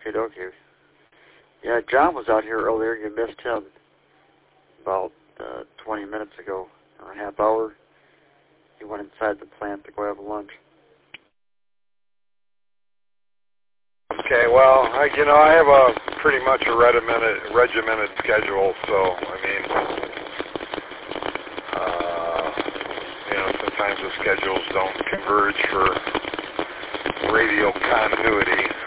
Okay, okay. Yeah, John was out here earlier. You missed him about 20 minutes ago, or a half hour. He went inside the plant to go have lunch. Okay, well, I have a pretty much a regimented schedule, so, I mean, sometimes the schedules don't converge for radio continuity.